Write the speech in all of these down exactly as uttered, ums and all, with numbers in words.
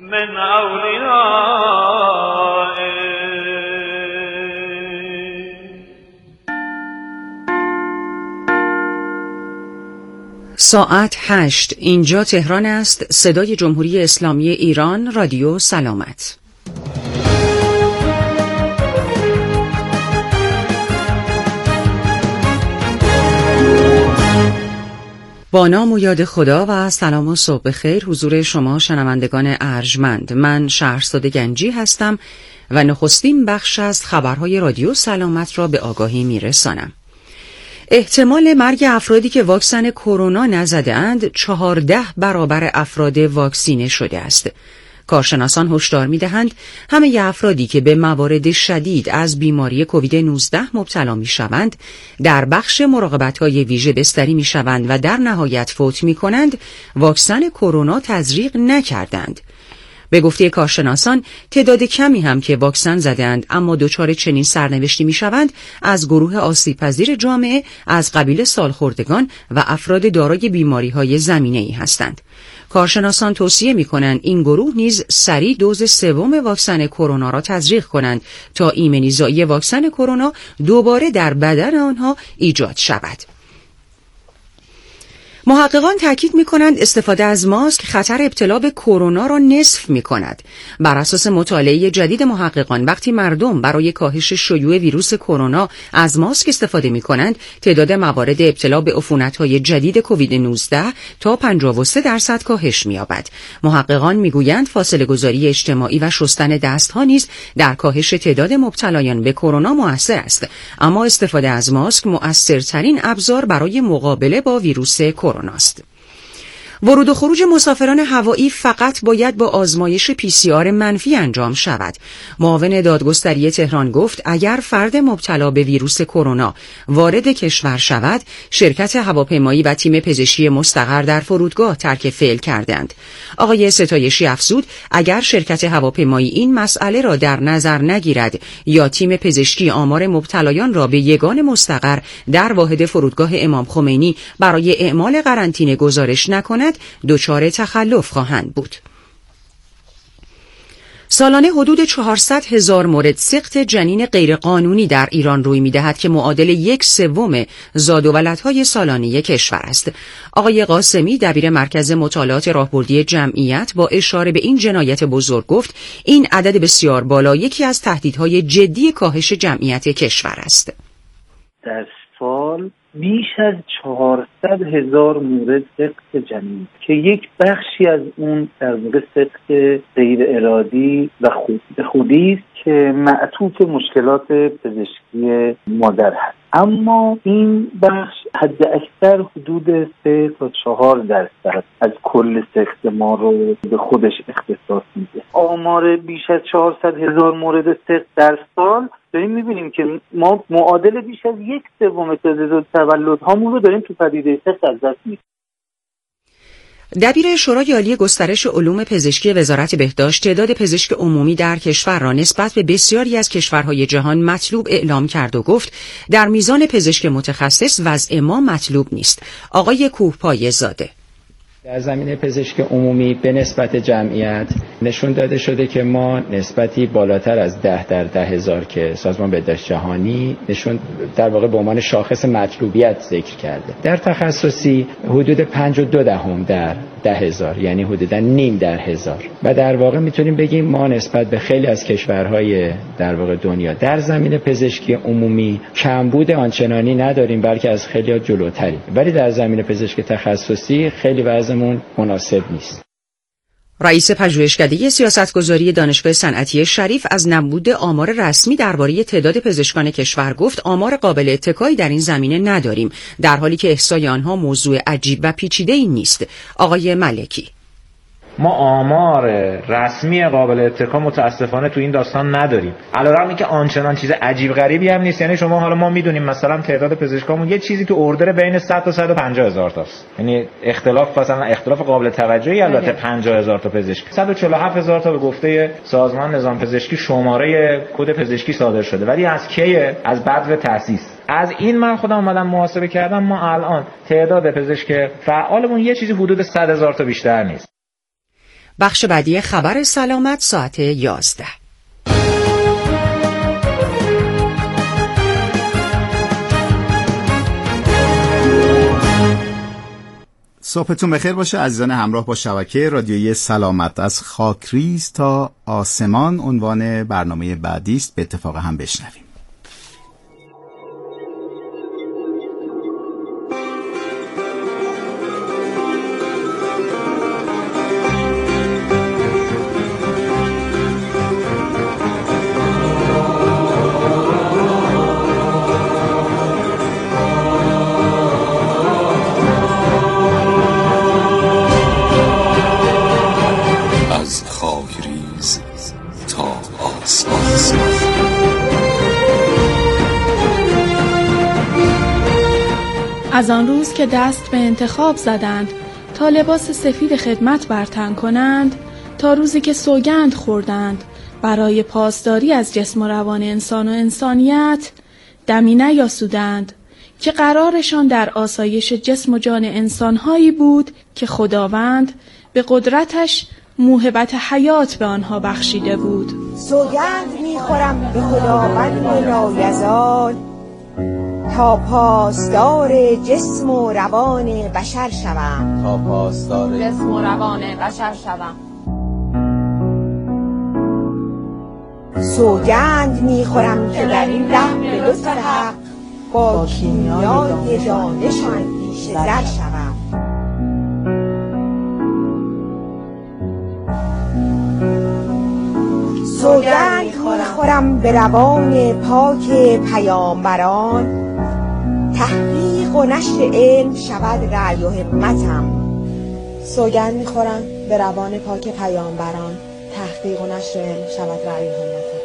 من اولیائه. ساعت هشت، اینجا تهران است. صدای جمهوری اسلامی ایران، رادیو سلامت. با نام و یاد خدا و سلام و صبح بخیر حضور شما شنوندگان ارجمند. من شهرزاد گنجی هستم و نخستین بخش از خبرهای رادیو سلامت را به آگاهی میرسانم. احتمال مرگ افرادی که واکسن کرونا نزده‌اند چهارده برابر افراد واکسینه شده است. کارشناسان هشدار می‌دهند همه افرادی که به موارد شدید از بیماری کووید نوزده مبتلا می‌شوند در بخش مراقبت‌های ویژه بستری می‌شوند و در نهایت فوت می‌کنند واکسن کرونا تزریق نکردند. به گفته کارشناسان تعداد کمی هم که واکسن زدند اما دچار چنین سرنوشتی می‌شوند از گروه آسیب‌پذیر جامعه از قبیل سالخوردگان و افراد دارای بیماری‌های زمینه‌ای هستند. کارشناسان توصیه می‌کنند این گروه نیز سریع دوز سوم واکسن کرونا را تزریق کنند تا ایمنی زایی واکسن کرونا دوباره در بدن آنها ایجاد شود. محققان تاکید می‌کنند استفاده از ماسک خطر ابتلا به کرونا را نصف می‌کند. بر اساس مطالعه جدید محققان وقتی مردم برای کاهش شیوع ویروس کرونا از ماسک استفاده می‌کنند، تعداد موارد ابتلا به عفونت‌های جدید کووید نوزده تا پنجاه و سه درصد کاهش می‌یابد. محققان می‌گویند فاصله‌گذاری اجتماعی و شستن دست‌ها نیز در کاهش تعداد مبتلایان به کرونا مؤثر است، اما استفاده از ماسک مؤثرترین ابزار برای مقابله با ویروس کرونا است. ورود و خروج مسافران هوایی فقط باید با آزمایش پی سی آر منفی انجام شود. معاون دادگستری تهران گفت اگر فرد مبتلا به ویروس کرونا وارد کشور شود، شرکت هواپیمایی و تیم پزشکی مستقر در فرودگاه ترک فعل کردند. آقای ستایشی افزود اگر شرکت هواپیمایی این مسئله را در نظر نگیرد یا تیم پزشکی آمار مبتلایان را به یگان مستقر در واحد فرودگاه امام خمینی برای اعمال قرنطینه گزارش نکند، دچار تخلف خواهند بود. سالانه حدود چهارصد هزار مورد سقط جنین غیرقانونی در ایران روی می‌دهد که معادل یک سوم زاد و ولدهای سالانه کشور است. آقای قاسمی دبیر مرکز مطالعات راهبردی جمعیت با اشاره به این جنایت بزرگ گفت این عدد بسیار بالا یکی از تهدیدهای جدی کاهش جمعیت کشور است. در سال بیش از چهارصد هزار مورد سقط جنین که یک بخشی از اون در واقع سقط غیر ارادی و خود خودی است که معطوف مشکلات پزشکی مادر هست، اما این بخش حد اکثر حدود سه تا چهار درصد از کل سقط ما رو به خودش اختصاص میده. آمار بیش از چهارصد هزار مورد سقط در سال داریم میبینیم که ما معادل بیش از یک سوم تعداد تولدهامون رو داریم تو پدیده سقط از دست میدیم. دبیر شورای عالی گسترش علوم پزشکی وزارت بهداشت تعداد پزشک عمومی در کشور را نسبت به بسیاری از کشورهای جهان مطلوب اعلام کرد و گفت در میزان پزشک متخصص وضع ما مطلوب نیست. آقای کوهپایه زاده در زمینه پزشک عمومی به نسبت جمعیت نشون داده شده که ما نسبتی بالاتر از ده در ده هزار که سازمان بهداشت جهانی نشون در واقع به عنوان شاخص مطلوبیت ذکر کرده، در تخصصی حدود پنج و دو دهم در ده هزار، یعنی حدودا نیم در هزار، و در واقع میتونیم بگیم ما نسبت به خیلی از کشورهای در واقع دنیا در زمینه پزشکی عمومی کمبود آنچنانی نداریم، بلکه از خیلی جلوتریم، ولی در زمینه پزشکی تخصصی خیلی وضع مناسب نیست. رئیس پژوهشکده سیاستگذاری دانشگاه صنعتی شریف از نبود آمار رسمی درباره تعداد پزشکان کشور گفت آمار قابل اتکایی در این زمینه نداریم، در حالی که احصای آنها موضوع عجیب و پیچیده‌ای نیست. آقای ملکی ما آمار رسمی قابل اتکا متاسفانه تو این داستان نداریم، علیرغم اینکه آنچنان چیز عجیب غریبی هم نیست. یعنی شما حالا ما میدونیم مثلا تعداد پزشکامون یه چیزی تو اردر بین صد تا صد و پنجاه هزار تاست، یعنی اختلاف مثلا اختلاف قابل توجهی البته پنجاه هزار تا پزشک، صد و چهل و هفت هزار تا به گفته سازمان نظام پزشکی شماره کد پزشکی صادر شده، ولی از کیه؟ از بدو تأسیس. از این من خودم اومدم محاسبه کردم، ما الان تعداد پزشک فعالمون یه چیزی حدود صد هزار تا بیشتر نیست. بخش بعدی خبر سلامت ساعت یازده. صبحتون بخیر باشه عزیزان همراه با شبکه رادیویی سلامت. از خاکریز تا آسمان عنوان برنامه بعدی است، به اتفاق هم بشنویم. از آن روز که دست به انتخاب زدند تا لباس سفید خدمت بر تن کنند، تا روزی که سوگند خوردند برای پاسداری از جسم و روان انسان و انسانیت، دمی نیاسودند که قرارشان در آسایش جسم و جان انسانهایی بود که خداوند به قدرتش موهبت حیات به آنها بخشیده بود. سوگند میخورم به خداوند لایزال تا پاسدار جسم و روان بشر شوم. تا پاسدار جسم و روان بشر شوم. سوگند میخورم که در این ره به لطف حق با کیمیای دانش اندیشه در شوم. سوگند میخورم به روان پاک پیامبران، تحقیق و نشر علم شود رأی و همتم. سوگند میخورم به روان پاک پیامبران، تحقیق و نشر علم شود رأی و همتم.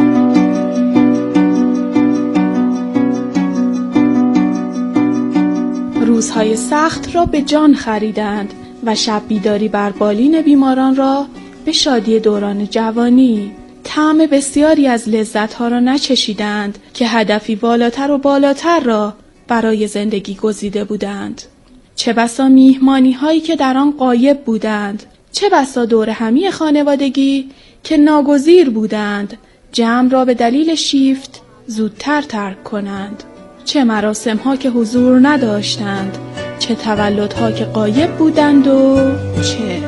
روزهای سخت را به جان خریدند و شب بیداری بر بالین بیماران را به شادی دوران جوانی. طعم بسیاری از لذت‌ها را نچشیدند که هدفی بالاتر و بالاتر را برای زندگی گزیده بودند. چه بسا میهمانی هایی که در آن غایب بودند، چه بسا دور همی خانوادگی که ناگزیر بودند جمع را به دلیل شیفت زودتر ترک کنند. چه مراسم ها که حضور نداشتند، چه تولد ها که غایب بودند و چه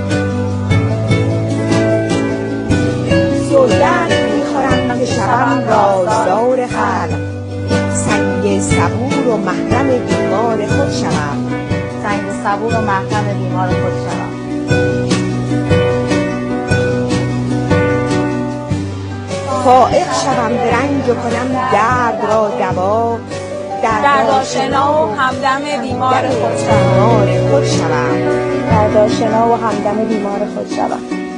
سوگند میخورم که شوم رازدار خلق، سنگ صبور و محرم بیمار خود شوم. سنگ صبور و محرم بیمار خود شوم. فائق شوم به رنج و کنم درد را دوا، دردآشنا و همدم بیمار خود شوم. دردآشنا و همدم بیمار خود شوم.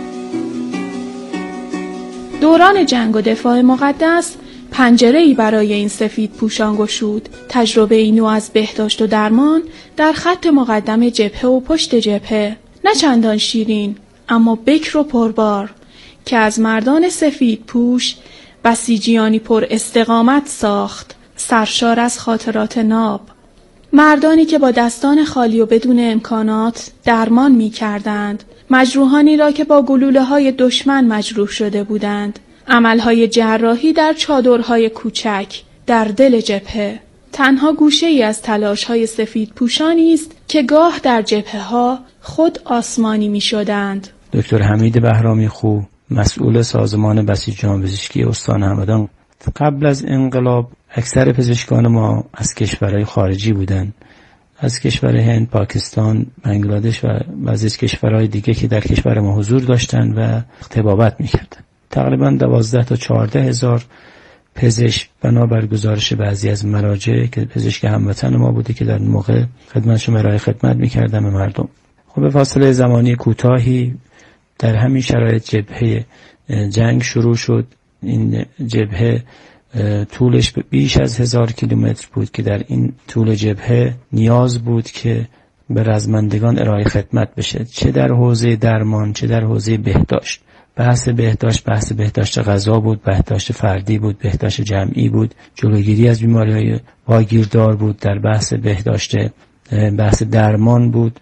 دوران جنگ و دفاع مقدس پنجره‌ای برای این سفید پوشان گشود. تجربه ای نوع از بهداشت و درمان در خط مقدم جبهه و پشت جبهه، نه چندان شیرین اما بکر و پربار، که از مردان سفید پوش بسیجیانی پر استقامت ساخت، سرشار از خاطرات ناب. مردانی که با دستان خالی و بدون امکانات درمان می کردند، مجروحانی را که با گلوله‌های دشمن مجروح شده بودند، عملهای جراحی در چادرهای کوچک در دل جبهه. تنها گوشه‌ای از تلاش‌های سفید پوشانی است که گاه در جبهه‌ها خود آسمانی می‌شدند. دکتر حمید بهرامی خو، مسئول سازمان بسیجیان پزشکی استان همدان، قبل از انقلاب اکثر پزشکان ما از کشورهای خارجی بودند، از کشور هند، پاکستان، بنگلادش و بعضی از کشورهای دیگه که در کشور ما حضور داشتند و طبابت می‌کردند. تقریباً دوازده تا چهارده هزار پزشک بنابر گزارش بعضی از مراجع که پزشک هموطن ما بوده که در موقع خدمتشون ارائه خدمت می‌کردن به مردم. خب به فاصله زمانی کوتاهی در همین شرایط جبهه جنگ شروع شد. این جبهه طولش بیش از هزار کیلومتر بود که در این طول جبهه نیاز بود که به رزمندگان ارائه خدمت بشه، چه در حوزه درمان چه در حوزه بهداشت. بحث بهداشت بحث بهداشت غذا بود، بهداشت فردی بود، بهداشت جمعی بود، جلوگیری از بیماری‌های واگیردار بود، در بحث بهداشت بحث درمان بود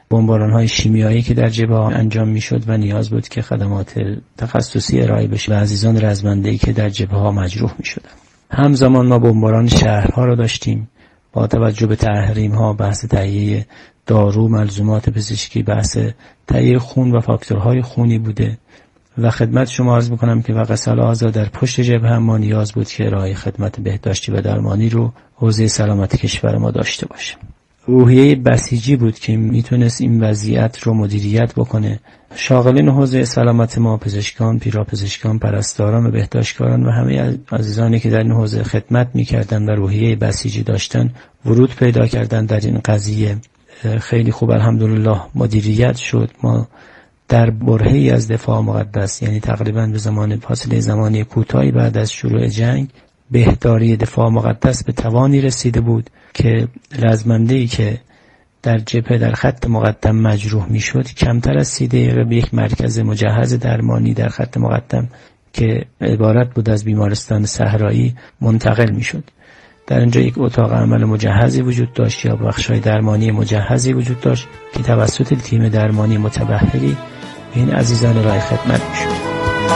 بمباران‌های شیمیایی که در جبهه‌ها انجام می‌شد و نیاز بود که خدمات تخصصی ارائه بشه و عزیزان رزمنده‌ای که در جبهه‌ها مجروح می‌شدند. همزمان ما بمباران شهرها را داشتیم. با توجه به تحریم‌ها، بحث تهیه دارو، ملزومات پزشکی، بحث تهیه خون و فاکتورهای خونی بوده و خدمت شما عرض می‌کنم که وقت آزاد در پشت جبهه ما نیاز بود که ارائه خدمت بهداشتی و درمانی رو حوزه سلامت کشور ما داشته باشه. روحیه بسیجی بود که میتونست این وضعیت رو مدیریت بکنه. شاغلین حوزه سلامت ما، پزشکان، پیراپزشکان، پرستاران و بهداشتکاران و همه عزیزانی که در این حوزه خدمت میکردن و روحیه بسیجی داشتن ورود پیدا کردن در این قضیه. خیلی خوب الحمدلله مدیریت شد. ما در برهه‌ای از دفاع مقدس، یعنی تقریبا به زمان فاصله زمانی کوتاهی بعد از شروع جنگ، بهداری دفاع مقدس به توانی رسیده بود که رزمنده‌ای که در جبهه در خط مقدم مجروح میشد کمتر از سی دقیقه به یک مرکز مجهز درمانی در خط مقدم که عبارت بود از بیمارستان صحرایی منتقل میشد. در اینجا یک اتاق عمل مجهزی وجود داشت یا بخش‌های درمانی مجهزی وجود داشت که توسط تیم درمانی متبهری به این عزیزان ارائه خدمت میشد.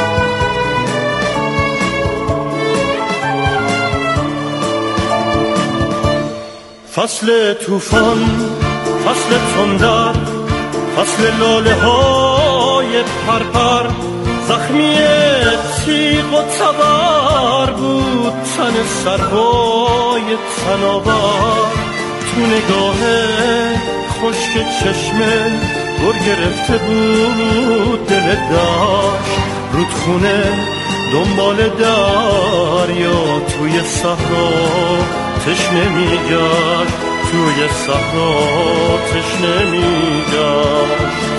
فصل طوفان، فصل تندر، فصل لاله های پرپر، زخمی تیغ و تبر بود تن سرهای تناور. تو نگاه خشک چشمه گر گرفته بود دل داشت، رودخونه دنبال دریا توی صحرا تشنه میگشت، توی صحرا تشنه میگشت.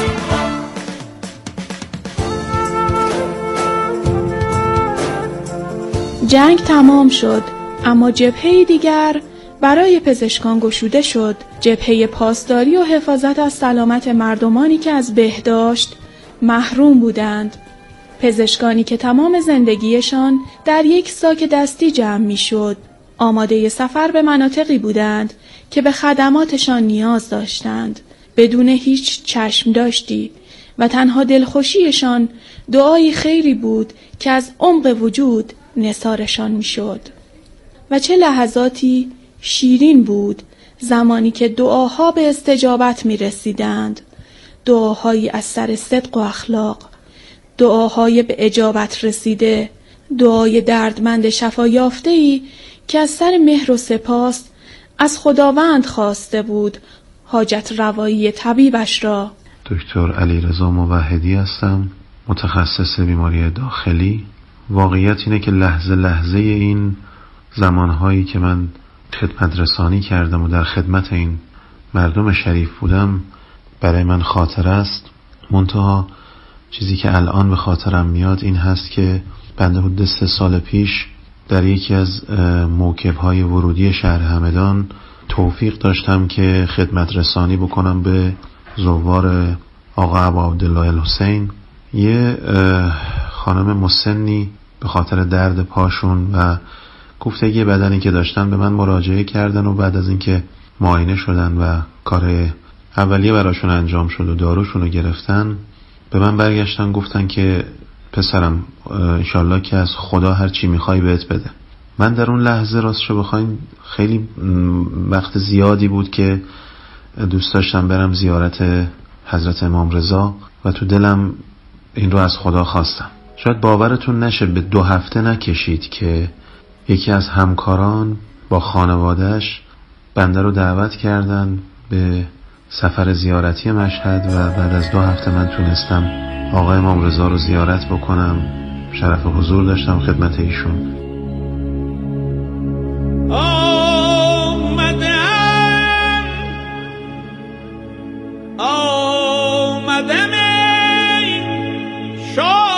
جنگ تمام شد، اما جبهه دیگر برای پزشکان گشوده شد. جبهه پاسداری و حفاظت از سلامت مردمانی که از بهداشت محروم بودند. پزشکانی که تمام زندگیشان در یک ساک دستی جمع می شد. آماده سفر به مناطقی بودند که به خدماتشان نیاز داشتند، بدون هیچ چشم داشتی و تنها دلخوشیشان دعای خیری بود که از عمق وجود نثارشان می شد. و چه لحظاتی شیرین بود زمانی که دعاها به استجابت می رسیدند، دعاهایی از سر صدق و اخلاق، دعاهای به اجابت رسیده، دعای دردمند شفا یافته‌ای که از سر مهر و سپاس از خداوند خواسته بود حاجت روایی طبیبش را. دکتر علیرضا موحدی هستم، متخصص بیماری داخلی. واقعیت اینه که لحظه لحظه این زمانهایی که من خدمت رسانی کردم و در خدمت این مردم شریف بودم برای من خاطر است. منتها چیزی که الان به خاطرم میاد این هست که بنده حدود سه سال پیش در یکی از موکب‌های ورودی شهر همدان توفیق داشتم که خدمت رسانی بکنم به زوار آقا ابا عبدالله الحسین. یه خانم مسنی به خاطر درد پاشون و کوفتگی بدنی که داشتن به من مراجعه کردن و بعد از اینکه معاینه شدن و کار اولیه براشون انجام شد و داروشون رو گرفتن به من برگشتن گفتن که پسرم انشالله که از خدا هر چی میخوای بهت بده. من در اون لحظه راستشو بخواین خیلی وقت زیادی بود که دوست داشتم برم زیارت حضرت امام رضا و تو دلم این رو از خدا خواستم. شاید باورتون نشه به دو هفته نکشید که یکی از همکاران با خانوادهش بنده رو دعوت کردن به سفر زیارتی مشهد و بعد از دو هفته من تونستم آقای امام رضا رو زیارت بکنم. شرف حضور داشتم خدمت ایشون. آمدم آمدم شاه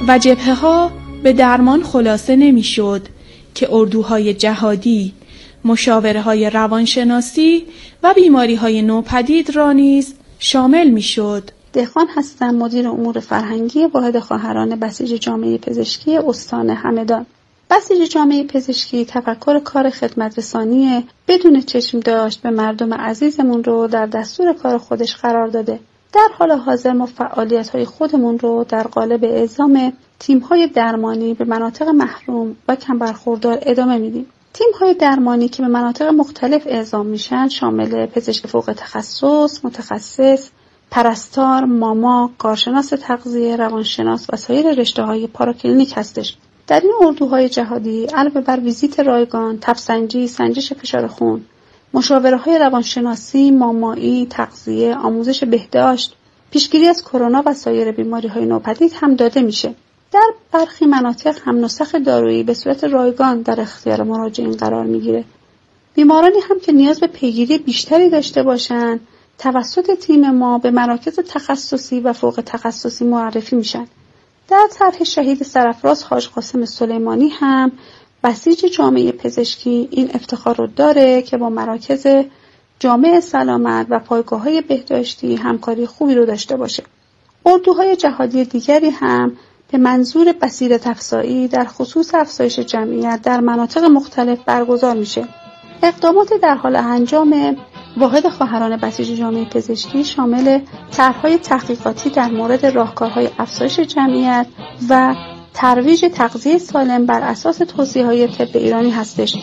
و جبهه ها به درمان خلاصه نمی شد که اردوهای جهادی مشاوره های روانشناسی و بیماری های نوپدید را نیز شامل می شد. دهقان هستم، مدیر امور فرهنگی واحد خواهران بسیج جامعه پزشکی استان همدان. بسیج جامعه پزشکی تفکر کار خدمت رسانی بدون چشم داشت به مردم عزیزمون رو در دستور کار خودش قرار داده. در حال حاضر ما فعالیت‌های خودمون رو در قالب اعزام تیم‌های درمانی به مناطق محروم و کم برخوردار ادامه میدیم. تیم‌های درمانی که به مناطق مختلف اعزام میشن شامل پزشک فوق تخصص، متخصص، پرستار، ماما، کارشناس تغذیه، روانشناس و سایر رشته‌های پاراکلینیک هستش. در این اردوهای جهادی علاوه بر ویزیت رایگان، تب‌سنجی، سنجش فشار خون، مشاوره‌های روانشناسی، مامایی، تغذیه، آموزش بهداشت، پیشگیری از کرونا و سایر بیماری‌های نوپدید هم داده میشه. در برخی مناطق هم نسخ دارویی به صورت رایگان در اختیار مراجعین قرار میگیره. بیمارانی هم که نیاز به پیگیری بیشتری داشته باشند، توسط تیم ما به مراکز تخصصی و فوق تخصصی معرفی میشن. در طرح شهید سرفراز حاج قاسم سلیمانی هم بسیج جامعه پزشکی این افتخار رو داره که با مراکز جامع سلامت و پایگاه‌های بهداشتی همکاری خوبی رو داشته باشه. اردوهای جهادی دیگری هم به منظور بصیرت افزایی در خصوص افزایش جمعیت در مناطق مختلف برگزار میشه. اقدامات در حال انجام واحد خواهران بسیج جامعه پزشکی شامل طرح‌های تحقیقاتی در مورد راهکارهای افزایش جمعیت و ترویج تغذیه سالم بر اساس توصیه‌های طب ایرانی هستش.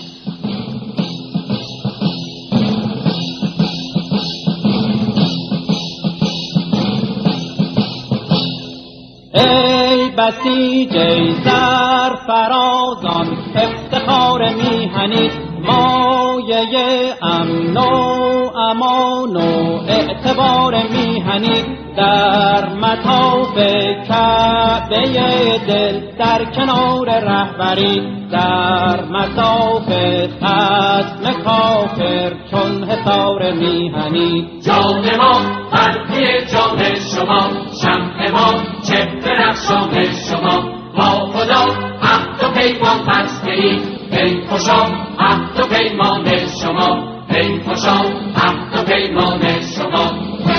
ای بسیج سرفرازان افتخار میهنید، مایه امن و امان و اعتبار میهنید، در مطاف کعبه دل در کنار رهبری، در مطاف خصم کافر چون حصار میهنید. جان ما فرقی جان شما، شمع ما چه درخشان شما، با خدا عهد و پیمان بسته‌ایم، ای خوشا عهد و پیمان شما، ای خوشا عهد و پیمان شما.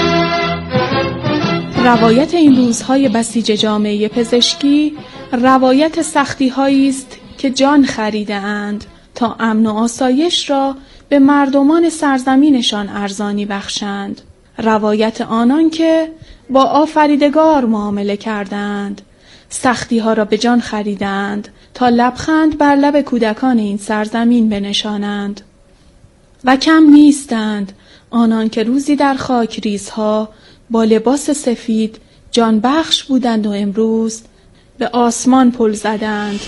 روایت این روزهای بسیج جامعه پزشکی روایت سختی‌هایی است که جان خریده اند تا امن و آسایش را به مردمان سرزمینشان ارزانی بخشند. روایت آنان که با آفریدگار معامله کردند، سختی‌ها را به جان خریدند تا لبخند بر لب کودکان این سرزمین بنشانند. و کم نیستند آنان که روزی در خاکریزها با لباس سفید جان بخش بودند و امروز به آسمان پل زدند.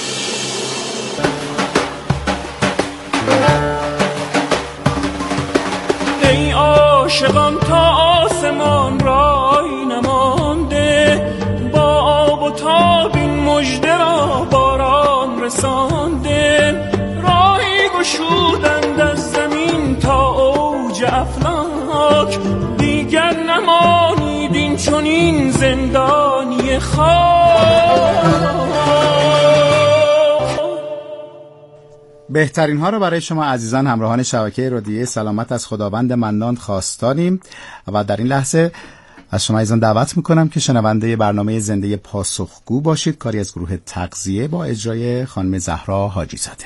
ای عاشقان تا آسمان رای نمانده، با آب و تاب این مژده را باران رسانده، راهی گشودند از زمین تا اوج افلاک، دیگر نمانید این چنین زندانی خاک. بهترین ها رو برای شما عزیزان همراهان شبکه رادیویی سلامت از خداوند منان خواستاریم و در این لحظه از شما عزیزان دعوت میکنم که شنونده برنامه زنده پاسخگو باشید، کاری از گروه تغذیه با اجرای خانم زهرا حاجی زاده.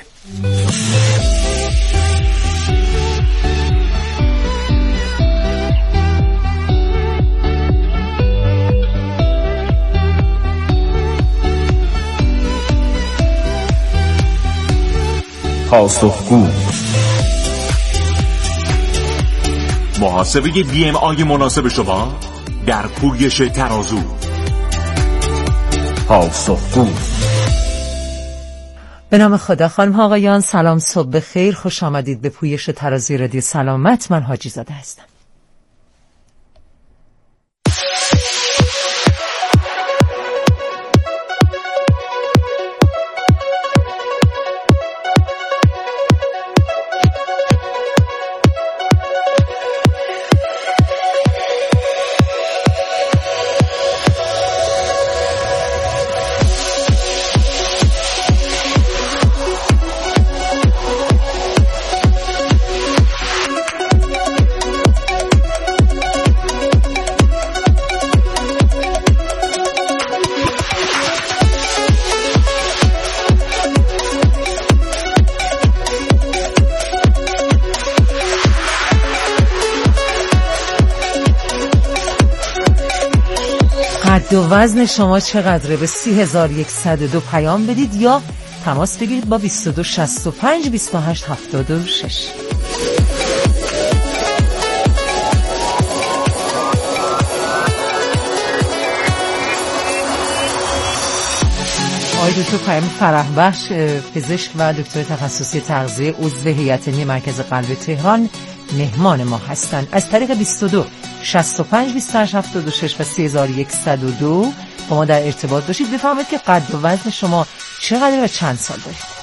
پاسخگو، محاسبه بی ام آی مناسب شما در پویش ترازو. پاسخگو. به نام خدا. خانم ها آقایان سلام، صبح بخیر، خوش آمدید به پویش ترازوی رادیو سلامت. من حاجی زاده هستم. قد و وزن شما چقدره؟ به سی هزار و صد و دو پیام بدید یا تماس بگیرید با بیست و دو شصت و پنج بیست و هشت هفتاد و شش. آقای دکتر پیام فرح بخش، پزشک و دکتر تخصصی تغذیه، عضو هیئت علمی مرکز قلب تهران، مهمان ما هستند. از طریق بیست و دو شصت و پنج بیست و هشت هفتاد و شش و سی هزار و صد و دو با ما در ارتباط باشید. بفرمایید که قد و وزن شما چقدر و چند سال دارید؟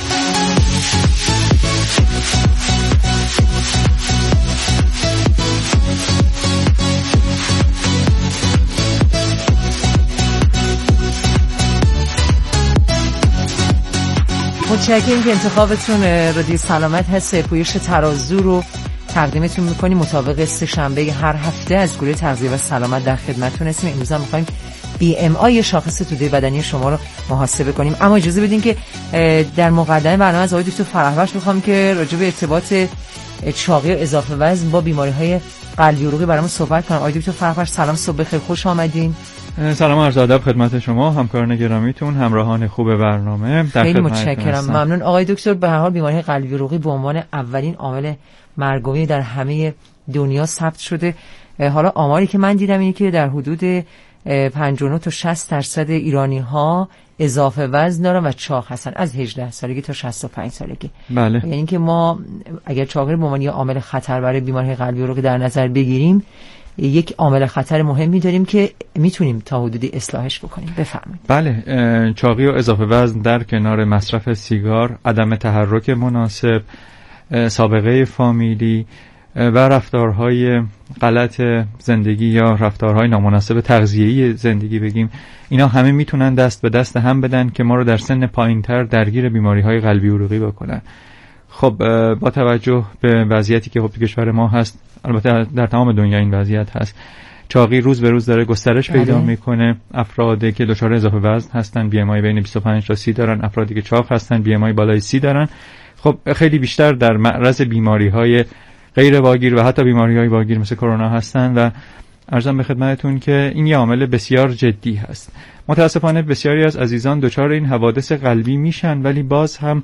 متشکرم که انتخابتون رادیو سلامت هست. پویش ترازو رو تقدیمتون میکنیم مطابق سه شنبه هر هفته از گروه تغذیه و سلامت در خدمتتون هستیم. امروز هم میخوایم بی ام آی شاخص توده بدنی شما رو محاسبه کنیم. اما اجازه بدین که در مقدمه برنامه از آقای دکتر فرح بخش میخوام که راجع به ارتباط چاقی و اضافه وزن با بیماری‌های قلبی عروقی برامون صحبت کنم. آقای دکتر فرح بخش سلام، صبح بخیر، خوش آمدین. سلام عرض ادب خدمت شما همکاران گرامیتون، همراهان خوب برنامه. خیلی متشکرم، ممنون. آقای دکتر، به هر حال بیماری قلبی عروقی به عنوان اولین عامل مرگومی در همه دنیا ثبت شده. حالا آماری که من دیدم اینه که در حدود پنجاه و نه تا شصت درصد ایرانی ها اضافه وزن دارن و چاق هستن از هجده سالگی تا شصت و پنج سالگی. بله. یعنی اینکه ما اگر چاقی رو به عنوان عامل خطر برای بیماری قلبی عروقی در نظر بگیریم، یک عامل خطر مهمی داریم که میتونیم تا حدودی اصلاحش بکنیم. بفرمایید. بله، چاقی و اضافه وزن در کنار مصرف سیگار، عدم تحرک مناسب، سابقه فامیلی و رفتارهای غلط زندگی یا رفتارهای نامناسب تغذیه‌ای زندگی بگیم، اینا همه میتونن دست به دست هم بدن که ما رو در سن پایین‌تر درگیر بیماری‌های قلبی عروقی بکنن. خب با توجه به وضعیتی که خب تو کشور ما هست، البته در تمام دنیا این وضعیت هست، چاقی روز به روز داره گسترش پیدا میکنه. افرادی که دچار اضافه وزن هستن بی ام آی بین بیست و پنج تا سی دارن، افرادی که چاق هستن بی ام آی بالای سی دارن. خب خیلی بیشتر در معرض بیماری‌های غیر واگیر و حتی بیماری‌های واگیر مثل کرونا هستن و عرضم به خدمتتون که این یه عامل بسیار جدی هست. متاسفانه بسیاری از عزیزان دچار این حوادث قلبی میشن ولی باز هم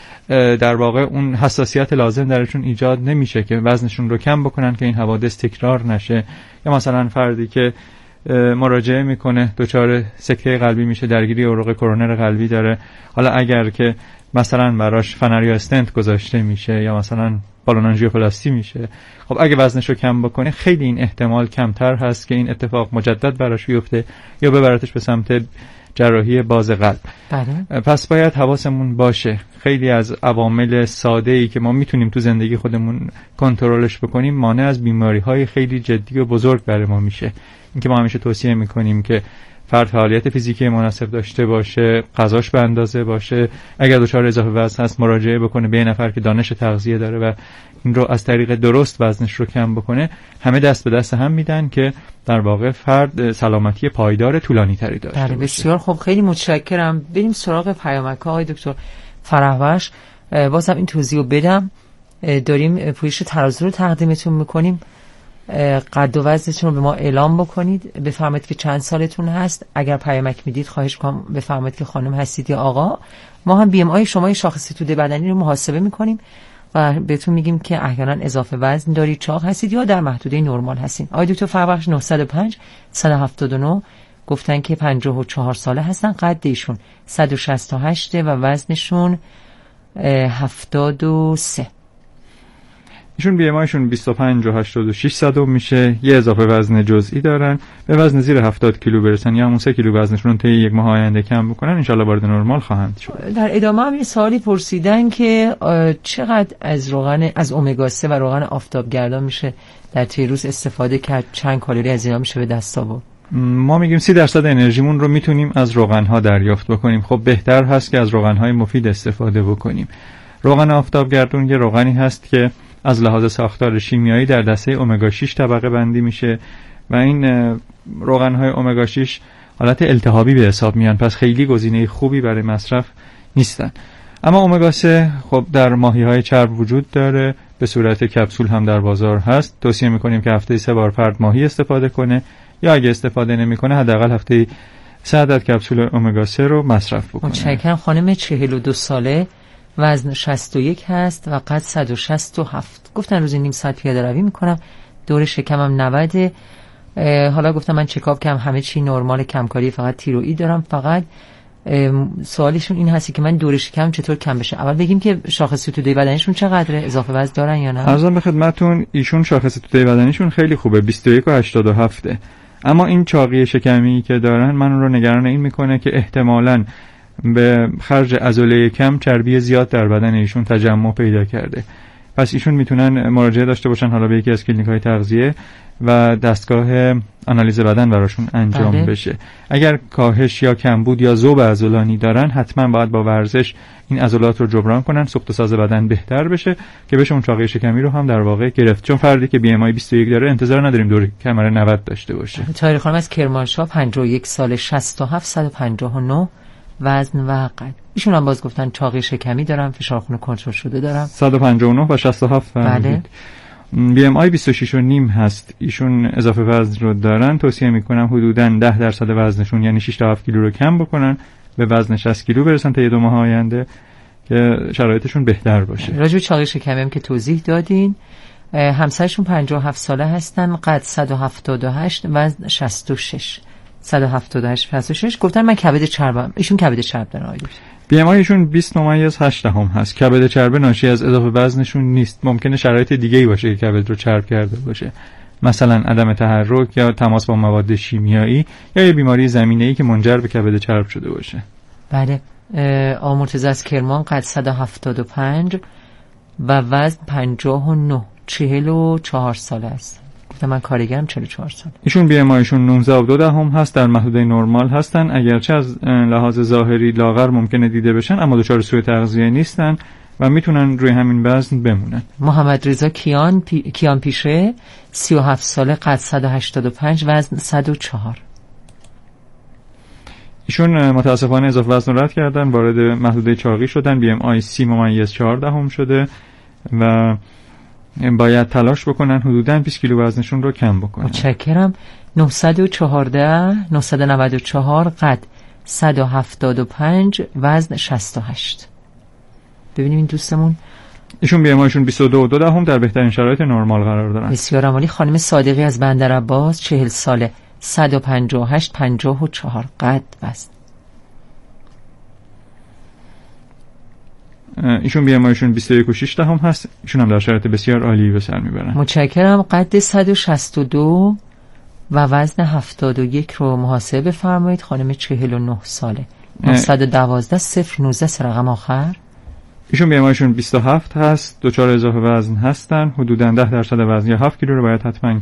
در واقع اون حساسیت لازم درشون ایجاد نمیشه که وزنشون رو کم بکنن که این حوادث تکرار نشه. یا مثلا فردی که مراجعه میکنه دچار سکته قلبی میشه، درگیری عروق کورونر قلبی داره، حالا اگر که مثلا براش فنر یا استنت گذاشته میشه یا مثلا بالون آنژیوپلاستی میشه، خب اگه وزنش رو کم بکنه خیلی این احتمال کمتر هست که این اتفاق مجدد براش بیفته یا ببرتش به سمت جراحی باز قلب. بله. پس باید حواسمون باشه خیلی از عوامل ساده‌ای که ما میتونیم تو زندگی خودمون کنترلش بکنیم مانع از بیماری‌های خیلی جدی و بزرگ برای ما میشه. اینکه ما همیشه توصیه میکنیم که فرد فعالیت فیزیکی مناسب داشته باشه، غذاش به اندازه باشه، اگر دچار اضافه وزن هست مراجعه بکنه به نفر که دانش تغذیه داره و این رو از طریق درست وزنش رو کم بکنه. همه دست به دست هم میدن که در واقع فرد سلامتی پایدار طولانی تری داشته باشه. بسیار خب، خیلی متشکرم. بریم سراغ پیامک آقای دکتر فرح بخش. بازم این توضیح رو بدم، داریم پویش ترازو رو تقدیمتون میکنیم. قد و وزنتون رو به ما اعلام بکنید، بفرمایید که چند سالتون هست. اگر پیامک میدید خواهش می‌کنم بفرمایید که خانم هستید یا آقا. ما هم بی ام آی شما شاخص توده بدنی رو محاسبه میکنیم و بهتون میگیم که احیانا اضافه وزن دارید، چاق هستید یا در محدوده نرمال هستید. آقای دکتر فرح بخش نه صد و پنج صد و هفتاد و نه گفتن که پنجاه و چهار ساله هستن، قد ایشون صد و شصت و هشت و وزنشون هفتاد و سه. ایشون بی ام آیشون بیست و پنج و هشتاد و شش صدم میشه. یه اضافه وزن جزئی دارن، به وزن زیر هفتاد کیلو برسن یا همون سه کیلو وزنشون طی یک ماه آینده کم بکنن انشالله وارد نرمال خواهند شد. در ادامه هم یه سوالی پرسیدن که چقدر از روغن از امگا سه و روغن آفتابگردان میشه در طی روز استفاده کرد، چند کالری از اینا میشه به دست آورد؟ ما میگیم سی درصد انرژیمون رو میتونیم از روغن‌ها دریافت بکنیم. خب بهتر هست که از روغن‌های مفید استفاده بکنیم. روغن آفتابگردون یه روغنی هست که از لحاظ ساختار شیمیایی در دسته امگا شش طبقه بندی میشه و این روغن‌های امگا شش حالت التهابی به حساب میان، پس خیلی گزینه خوبی برای مصرف نیستن. اما امگا سه خب در ماهی‌های چرب وجود داره، به صورت کپسول هم در بازار هست. توصیه میکنیم که هفته سه بار فرد ماهی استفاده کنه یا اگه استفاده نمیکنه حداقل هفته‌ای سه عدد کپسول امگا سه رو مصرف بکنه. متشکرم. خانم چهل و دو ساله، وزن شصت و یک هست و قد صد و شصت و هفت. گفتن روزی نیم ساعت پیاده روی میکنم، دور شکمم نود. حالا گفتم من چکاپ کردم همه چی نرمال، کمکاری فقط تیروئید دارم. فقط سوالشون این هستی که من دور شکم چطور کم بشه. اول بگیم که شاخص ستوده بدنشون چقدره، اضافه وزن دارن یا نه؟ عرضم به خدمتتون ایشون شاخص ستوده بدنشون خیلی خوبه، بیست و یک و هشتاد و هفت. اما این چاقی شکمی که دارن من رو نگران این میکنه که احتمالاً به خرج عضله کم چربی زیاد در بدن ایشون تجمع پیدا کرده. پس ایشون میتونن مراجعه داشته باشن حالا به یکی از کلینیک‌های تغذیه و دستگاه آنالیز بدن براشون انجام بله. بشه. اگر کاهش یا کمبود یا ذوب عضلانی دارن حتما باید با ورزش این عضلات رو جبران کنن، سوخت و ساز بدن بهتر بشه که بشه اون چاقی شکمی رو هم در واقع گرفت. چون فردی که بی ام آی بیست و یک داره انتظار نداریم دور کمر نود داشته باشه. طاهر خانم از کرمانشاه، پنجاه و یک سال، شصت و هفت، صد و پنجاه و نه وزن و قد. ایشون هم باز گفتن چاقی شکمی دارم، فشار خون کنترل شده دارم. صد و پنجاه و نه و شصت و هفت بله. بی ام آی بیست و شش و نیم هست. ایشون اضافه وزن رو دارن. توصیه میکنم حدوداً ده درصد وزنشون یعنی شش تا هفت کیلو رو کم بکنن، به وزن شصت کیلو برسن تا یه دو ماه آینده که شرایطشون بهتر باشه. راجع به چاقی شکمی هم که توضیح دادین. همسرشون پنجاه و هفت ساله هستن، قد صد و هفتاد و هشت، وزن شصت و شش. صد و هفتاد و هشت شصت و شش. گفتن من کبد چربم. ایشون کبد چرب دارن آقای دکتر. بی ام آیشون بیست ممیز هشت دهم هست. کبد چربه ناشی از اضافه وزنشون نیست. ممکنه شرایط دیگه‌ای باشه که کبد رو چرب کرده باشه. مثلا عدم تحرک یا تماس با مواد شیمیایی یا یه بیماری زمینه‌ای که منجر به کبد چرب شده باشه. بله. آقا مرتضی از کرمان، قد صد و هفتاد و پنج و وزن پنجاه و نه، چهل و چهار ساله است. گفتم من کارگرم، چهل و چهار سال. ایشون بی ام آیشون نوزده و دو دهم هست، در محدوده نرمال هستن. اگرچه از لحاظ ظاهری لاغر ممکنه دیده بشن اما دچار سوء تغذیه نیستن و میتونن روی همین وزن بمونن. محمد رضا کیان پی... کیان پیشه، سی و هفت ساله، قد صد و هشتاد و پنج، وزن صد و چهار. ایشون متاسفانه اضافه وزن رد کردن، وارد محدوده چاقی شدن. بی ام آی سی ممیز چهار دهم شده و باید تلاش بکنن حدوداً بیست کیلو وزنشون رو کم بکنن. متشکرم. نهصد و چهارده، نهصد و نود و چهار، قد صد و هفتاد و پنج، وزن شصت و هشت. ببینیم این دوستمون. ایشون بی ام آیشون بیست و دو و دو دهم در بهترین شرایط نرمال قرار دارن. بسیار عالی. خانم صادقی از بندرعباس، چهل ساله، صد و پنجاه و هشت، پنجاه و چهار، قد وزن. ایشون بی ام آیشون بیست و یک و شش دهم هست. ایشون هم در شرایط بسیار عالی به سر میبرن. متشکرم. قد صد و شصت و دو و وزن هفتاد و یک رو محاسبه بفرمایید. خانم چهل و نه ساله، نهصد و دوازده، صفر نوزده سه رقم آخر. ایشون بی ام آیشون بیست و هفت هست، دچار اضافه وزن هستن. حدوداً ده درصد وزن یا هفت کیلو رو باید حتما